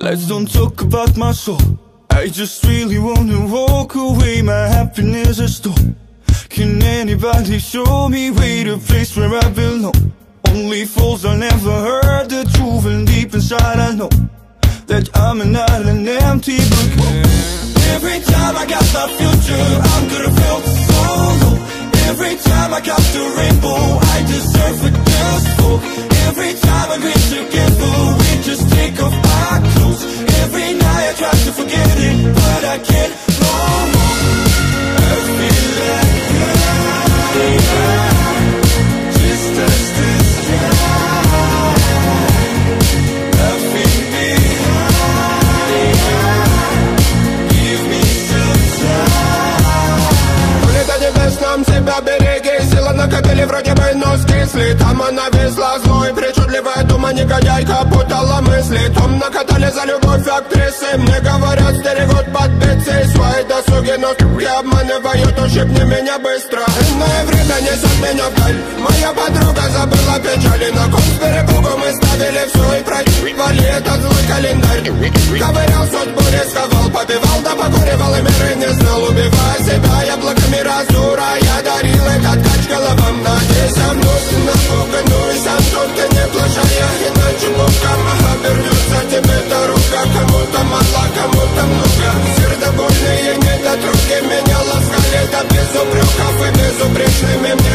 Let's don't talk about my soul. I just really wanna walk away. My happiness is stole. Can anybody show me way to a place where I belong? Only fools have never heard the truth, and deep inside I know that I'm not an empty book. Every time I got my future, I'm gonna feel so low. Every time I got the rainbow, I deserve a just fall. Every time I reach together, we just take off our clothes. Every night I try to forget it, but I can't no more. I feel like just touch the sky. Nothing behind. Give me some time. Улетай небесном, себя береги. Сила на капеле вроде бы нос кисли. Там она везла злой, причудливая дума негодяйка путала мысли. Том накатали за любовь актрисы. Мне говорят, стерегут подпицы. Свои досуги, но и обманывают. Ущипни меня быстро. Иное время несет меня вдаль. Моя подруга забыла печали. На ком с перепугу мы ставили все и провали этот злой календарь. Ковырял судьбу, рисковал, побивал, да покуривал и меры не знал. Убивая себя яблоками разура, я дарил этот кач головам. Надеюсь, сам носи напуганную, сам только не плашая. Иначе боком обернется тебе дорога. Кому-то мало, кому-то много. Сердобольные недотроги меня ласкали до без упреков и безупречными мне